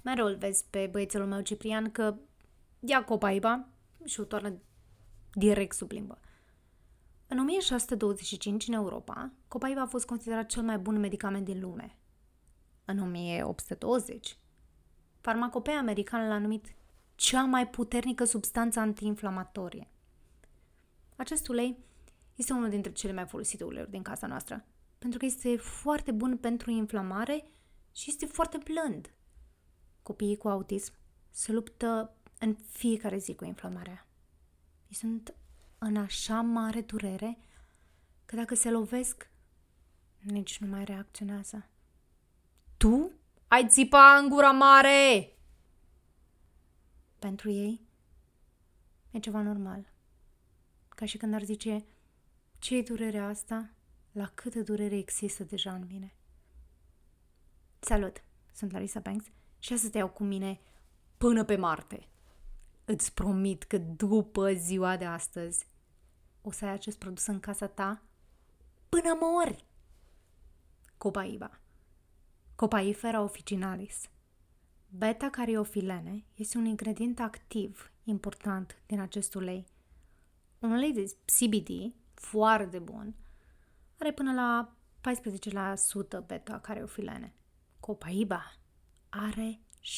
Mereu îl vezi pe băiețelul meu Ciprian că ia copaiba și o toarnă direct sub limbă. În 1625, în Europa, copaiba a fost considerat cel mai bun medicament din lume. În 1820, farmacopea americană l-a numit cea mai puternică substanță antiinflamatorie. Acest ulei este unul dintre cele mai folosite uleiuri din casa noastră, pentru că este foarte bun pentru inflamare și este foarte blând. Copiii cu autism se luptă în fiecare zi cu inflamarea. Ei sunt în așa mare durere că dacă se lovesc, nici nu mai reacționează. Tu ai țipa în gura mare! Pentru ei e ceva normal. Ca și când ar zice, ce-i durerea asta? La câtă durere există deja în mine? Salut! Sunt Larissa Banks și astăzi te iau cu mine până pe Marte. Îți promit că după ziua de astăzi o să ai acest produs în casa ta până mori. Copaiba. Copaifera officinalis. Beta-cariofilene este un ingredient activ important din acest ulei. Un ulei de CBD foarte bun are până la 14% beta-cariofilene. Copaiba are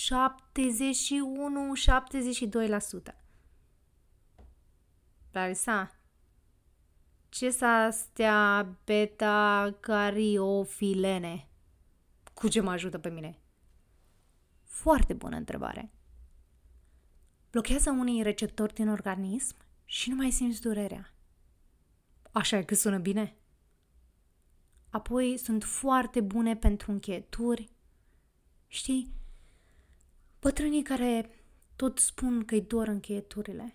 71-72%. Larissa, ce s astea beta-cariofilene? Cu ce mă ajută pe mine? Foarte bună întrebare. Blochează unii receptori din organism și nu mai simți durerea. Așa e că sună bine. Apoi sunt foarte bune pentru încheieturi. Știi, bătrânii care tot spun că-i dor încheieturile.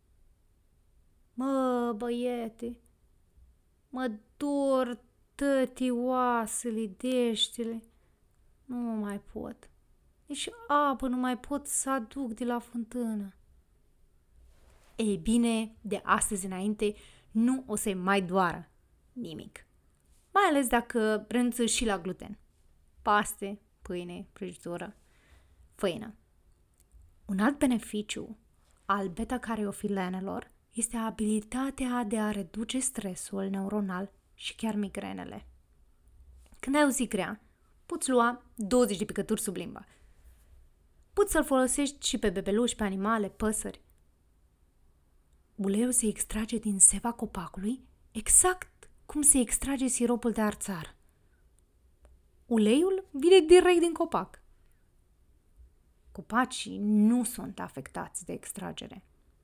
Mă, băiete, mă dor tăti oasele, deștile. Nu mai pot. Nici apă nu mai pot să aduc de la fântână. Ei bine, de astăzi înainte nu o să-i mai doară nimic. Mai ales dacă renunță și la gluten. Paste, pâine, prăjitură, făină. Un alt beneficiu al beta-cariofilenelor este abilitatea de a reduce stresul neuronal și chiar migrenele. Când ai o zi grea, poți lua 20 de picături sub limbă. Poți să-l folosești și pe bebeluși, pe animale, păsări. Uleiul se extrage din seva copacului exact cum se extrage siropul de arțar. Uleiul vine direct din copac. Copacii nu sunt afectați de extragere.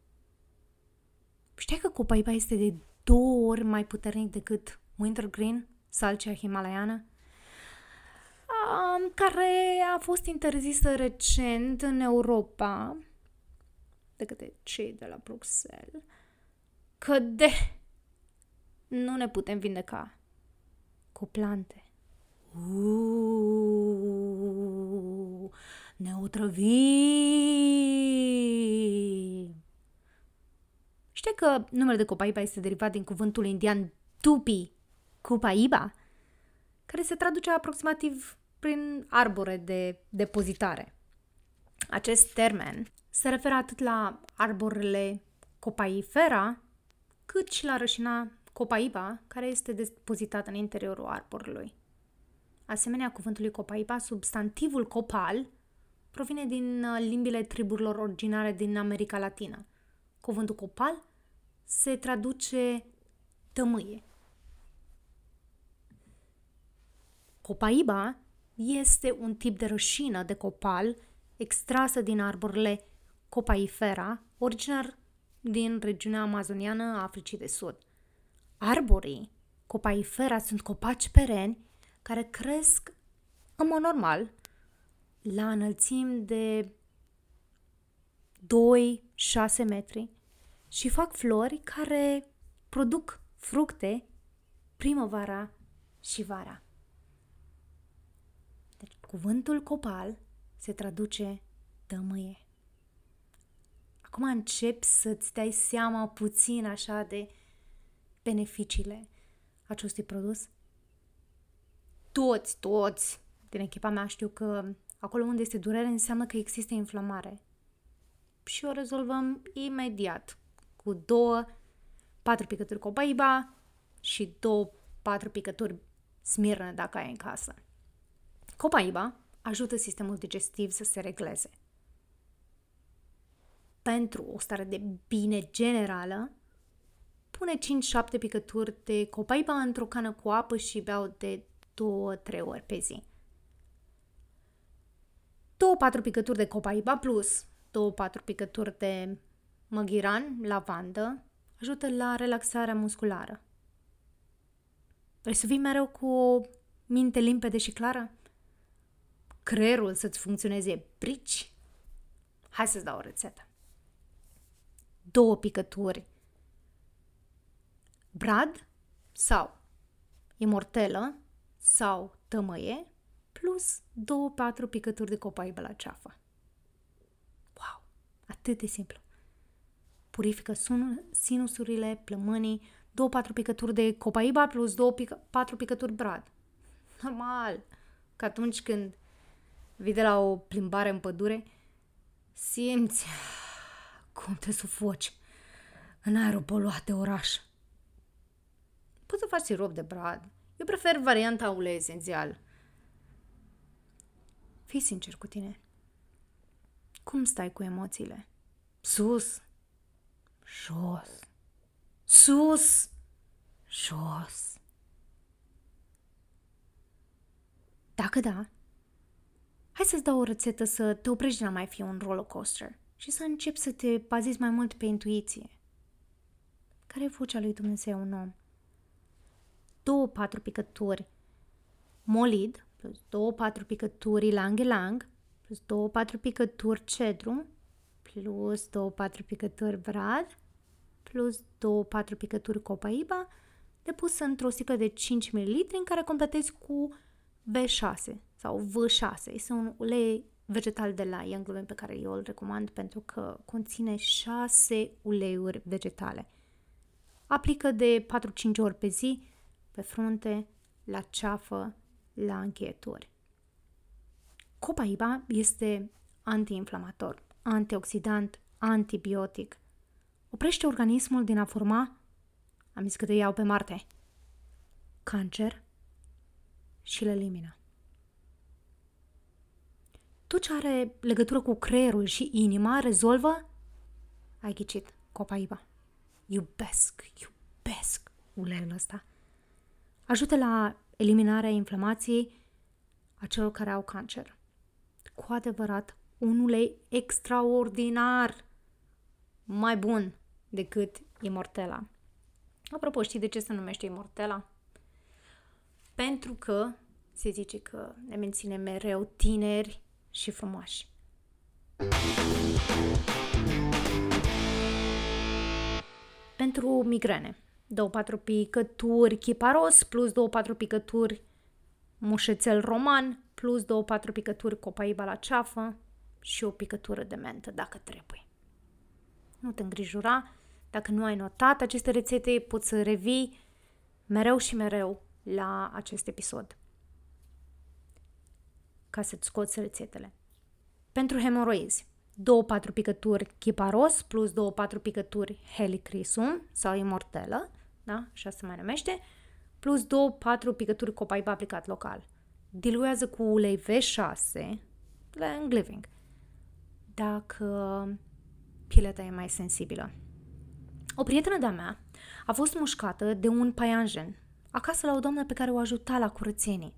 Știi că copaiba este de 2 ori mai puternic decât wintergreen, salcea himalaiană, care a fost interzisă recent în Europa de către cei de la Bruxelles, că nu ne putem vindeca cu plante. Ne otrăvim! Știi că numele de copaiba este derivat din cuvântul indian tupi, copaiba, care se traduce aproximativ prin arbore de depozitare. Acest termen se referă atât la arborele copaifera, cât și la rășina copaiba, care este depozitată în interiorul arborului. Asemenea cuvântului copaiba, substantivul copal provine din limbile triburilor originare din America Latină. Cuvântul copal se traduce tămâie. Copaiba este un tip de rășină de copal extrasă din arborele copaifera, originar din regiunea amazoniană a Africii de Sud. Arborii copaifera sunt copaci pereni care cresc în mod normal la înălțimi de 2-6 metri și fac flori care produc fructe primăvara și vara. Deci, cuvântul copal se traduce tămâie. Acum începi să-ți dai seama puțin așa de beneficiile acestui produs. Toți din echipa mea știu că Acolo unde este durere înseamnă că există inflamare. Și o rezolvăm imediat cu 2-4 picături copaiba și 2-4 picături smirnă dacă ai în casă. Copaiba ajută sistemul digestiv să se regleze. Pentru o stare de bine generală, pune 5-7 picături de copaiba într-o cană cu apă și beau de 2-3 ori pe zi. 2-4 picături de copaiba plus 2-4 picături de măghiran, lavandă, ajută la relaxarea musculară. Vrei să fii mereu cu o minte limpede și clară? Creierul să-ți funcționeze brici? Hai să-ți dau o rețetă. 2 picături brad sau imortelă sau tămâie plus 2-4 picături de copaiba la ceafă. Wow! Atât de simplu. Purifică sinusurile, plămânii, 2-4 picături de copaiba plus 2-4 picături brad. Normal! Că atunci când vii de la o plimbare în pădure, simți cum te sufoci în aerul poluat de oraș. Poți să faci sirop de brad. Eu prefer varianta ulei esențial. Fii sincer cu tine. Cum stai cu emoțiile? Sus, jos, sus, jos. Dacă da, hai să-ți dau o rețetă să te oprești de a mai fi un roller coaster și să începi să te bazezi mai mult pe intuiție. Care e vocea lui Dumnezeu un om? 2-4 picături molid, plus 2-4 picături ylang-ylang, plus 2-4 picături cedru, plus 2-4 picături brad, plus 2-4 picături copaiba, depusă într-o sticlă de 5 ml în care completezi cu V6 sau V6. Este un ulei vegetal de la Young Living pe care eu îl recomand pentru că conține 6 uleiuri vegetale. Aplică de 4-5 ori pe zi pe frunte, la ceafă, la încheieturi. Copaiba este antiinflamator, antioxidant, antibiotic. Oprește organismul din a forma, am zis că te iau pe Marte, cancer și le elimină. Tot ce are legătură cu creierul și inima rezolvă, ai ghicit, copaiba. Iubesc uleiul ăsta. Ajută la eliminarea inflamației a celor care au cancer. Cu adevărat, un ulei extraordinar, mai bun decât Immortella. Apropo, știi de ce se numește Immortella? Pentru că se zice că ne menține mereu tineri și frumoși. Pentru migrene, 2-4 picături chiparos plus 2-4 picături mușețel roman plus 2-4 picături copaiba la ceafă și o picătură de mentă dacă trebuie. Nu te îngrijora, dacă nu ai notat aceste rețete, poți să revii mereu și mereu la acest episod ca să-ți scoți rețetele. Pentru hemoroizi, 2-4 picături chiparos plus 2-4 picături helichrysum sau Immortella, da? Așa se mai numește, plus 2-4 picături copaiba aplicat local. Diluează cu ulei V6 la Young Living dacă pielea ta e mai sensibilă. O prietenă de-a mea a fost mușcată de un paianjen acasă la o doamnă pe care o ajuta la curățenii.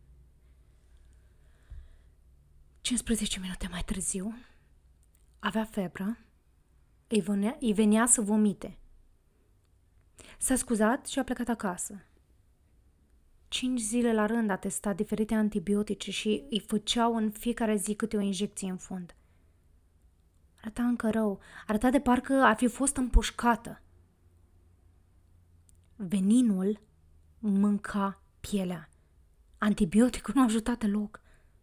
15 minute mai târziu avea febră, îi venea să vomite. S-a scuzat și a plecat acasă. 5 zile la rând a testat diferite antibiotice și îi făceau în fiecare zi câte o injecție în fund. Arăta încă rău, arăta de parcă ar fi fost împușcată. Veninul mânca pielea. Antibioticul nu a ajutat deloc.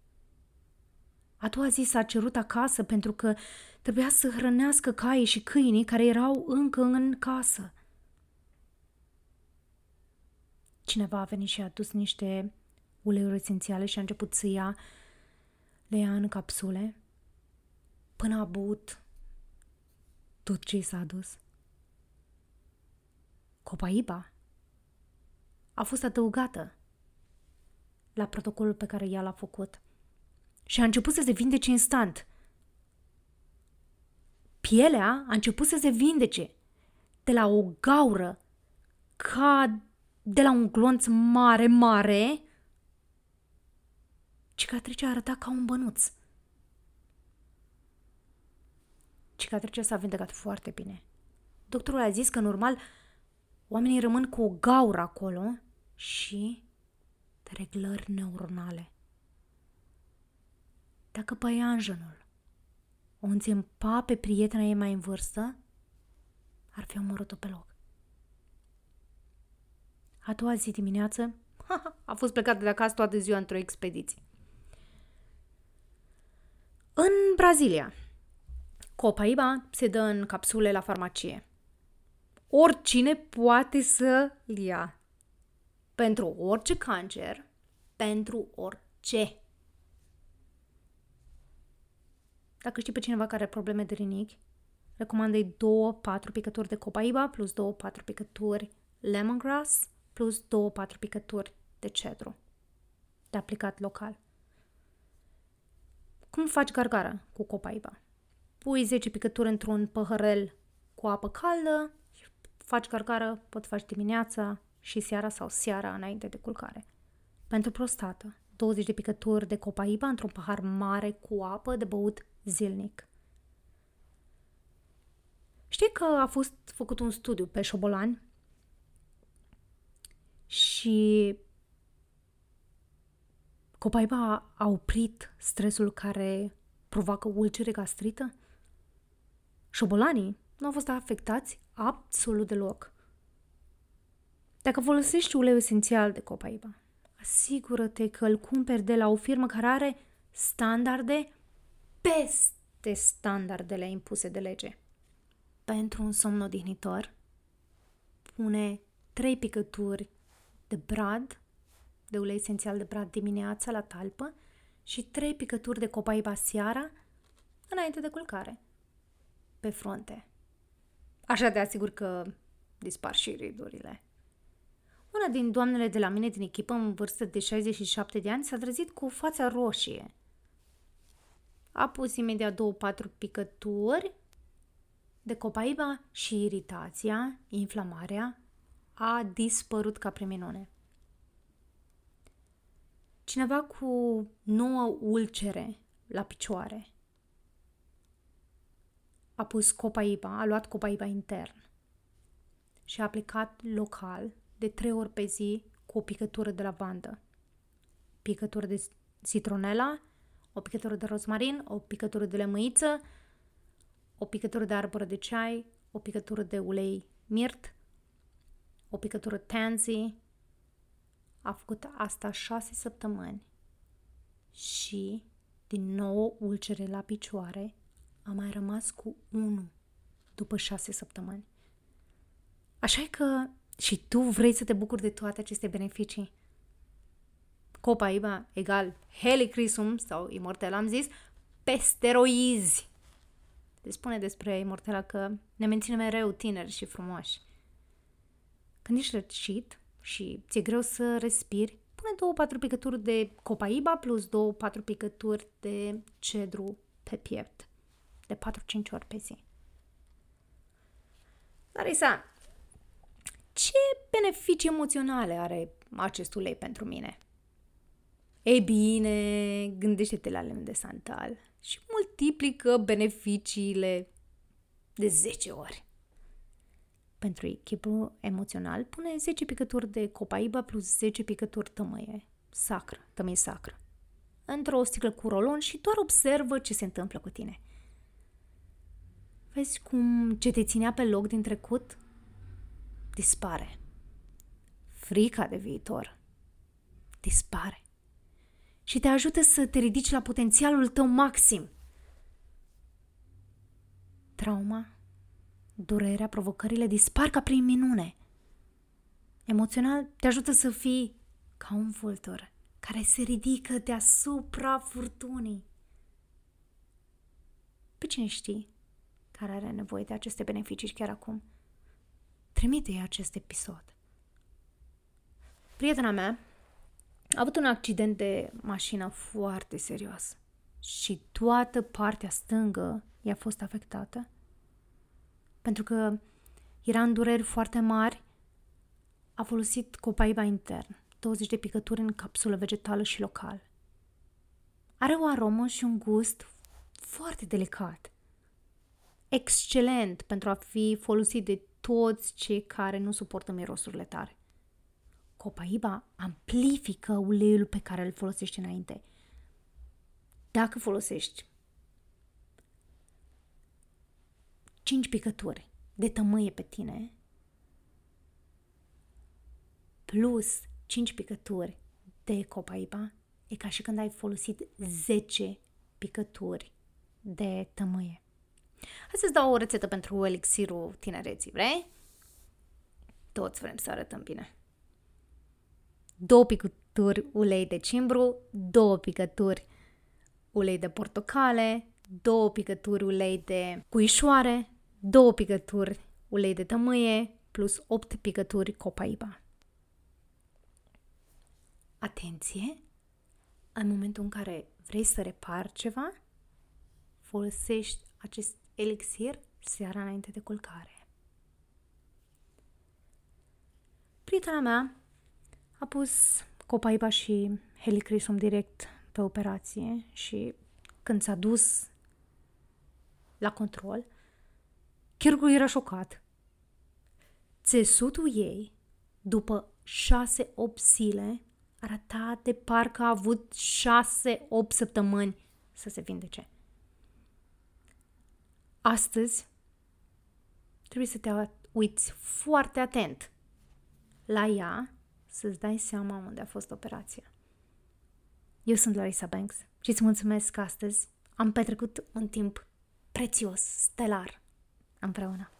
A doua zi s-a cerut acasă pentru că trebuia să hrănească caii și câinii care erau încă în casă. Cineva a venit și a adus niște uleiuri esențiale și a început să ia le ia în capsule până a băut tot ce i s-a adus. Copaiba a fost adăugată la protocolul pe care ea l-a făcut și a început să se vindece instant. Pielea a început să se vindece de la o gaură ca de la un glonț mare. Cicatricea arăta ca un bănuț. Cicatricea s-a vindecat foarte bine. Doctorul a zis că normal oamenii rămân cu o gaură acolo și reglări neuronale. Dacă păianjenul o înțepa pe prietena ei mai în vârstă, ar fi omorât-o pe loc. A doua zi dimineață a fost plecată de acasă toată ziua într-o expediție. În Brazilia, Copaiba se dă în capsule la farmacie. Oricine poate să-l ia. Pentru orice cancer, pentru orice. Dacă știi pe cineva care are probleme de rinichi, recomandă-i 2-4 picături de Copaiba plus 2-4 picături lemongrass plus 2-4 picături de cedru de aplicat local. Cum faci gargara cu Copaiba? Pui 10 picături într-un păhărel cu apă caldă și faci gargară, poți face dimineața și seara sau seara înainte de culcare. Pentru prostată, 20 de picături de Copaiba într-un pahar mare cu apă de băut zilnic. Știi că a fost făcut un studiu pe șobolani și Copaiba a oprit stresul care provoacă ulcere gastrită? Șobolanii nu au fost afectați absolut deloc. Dacă folosești uleiul esențial de Copaiba, asigură-te că îl cumperi de la o firmă care are standarde peste standardele impuse de lege. Pentru un somn odihnitor, pune 3 picături de brad, de ulei esențial de brad dimineața la talpă și 3 picături de Copaiba seara înainte de culcare, pe frunte. Așa te asigur că dispar și ridurile. Una din doamnele de la mine din echipă, în vârstă de 67 de ani, s-a trezit cu fața roșie. A pus imediat 2-4 picături de Copaiba și iritația, inflamarea, a dispărut ca prin minune. Cineva cu 9 ulcere la picioare a pus Copaiba, a luat Copaiba intern și a aplicat local de 3 ori pe zi cu o picătură de lavandă, picătură de citronela, o picătură de rozmarin, o picătură de lămâiță, o picătură de arbără de ceai, o picătură de ulei mirt, o picătură tansy. A făcut asta 6 săptămâni și din nou ulcere la picioare a mai rămas cu 1 după 6 săptămâni. Așa că și tu vrei să te bucuri de toate aceste beneficii. Copaiba egal Helichrysum sau Immortella, am zis, pe steroizi. Se spune despre Immortella că ne menține mereu tineri și frumoși. Când ești răcit și ți-e greu să respiri, pune 2-4 picături de Copaiba plus 2-4 picături de cedru pe piept, de 4-5 ori pe zi. Larisa, ce beneficii emoționale are acest ulei pentru mine? Ei bine, gândește-te la lemn de santal și multiplică beneficiile de 10 ori. Pentru echipul emoțional, pune 10 picături de Copaiba plus 10 picături tămâie sacră, într-o sticlă cu rolon și doar observă ce se întâmplă cu tine. Vezi cum ce te ținea pe loc din trecut dispare. Frica de viitor dispare. Și te ajută să te ridici la potențialul tău maxim. Trauma, durerea, provocările dispar ca prin minune. Emoțional te ajută să fii ca un vultur care se ridică deasupra furtunii. Pe cine știi care are nevoie de aceste beneficii chiar acum? Trimite-i acest episod. Prietena mea a avut un accident de mașină foarte serios și toată partea stângă i-a fost afectată. Pentru că era în dureri foarte mari, a folosit Copaiba intern, 20 de picături în capsulă vegetală și local. Are o aromă și un gust foarte delicat. Excelent pentru a fi folosit de toți cei care nu suportă mirosurile tare. Copaiba amplifică uleiul pe care îl folosești înainte. Dacă folosești 5 picături de tămâie pe tine, plus 5 picături de Copaiba, e ca și când ai folosit 10 picături de tămâie. Hai să-ți dau o rețetă pentru elixirul tinereții, vrei? Toți vrem să arătăm bine. 2 picături ulei de cimbru, 2 picături ulei de portocale, 2 picături ulei de puișoare, 2 picături ulei de tămâie, plus 8 picături Copaiba. Atenție! În momentul în care vrei să repari ceva, folosești acest elixir seara înainte de culcare. Prietena mea a pus Copaiba și Helichrysum direct pe operație și când s-a dus la control, chirurgul era șocat. Țesutul ei, după 6-8 zile, arăta de parcă a avut 6-8 săptămâni să se vindece. Astăzi trebuie să te uiți foarte atent la ea să-ți dai seama unde a fost operația. Eu sunt Larissa Banks și îți mulțumesc că astăzi am petrecut un timp prețios, stelar, împreună.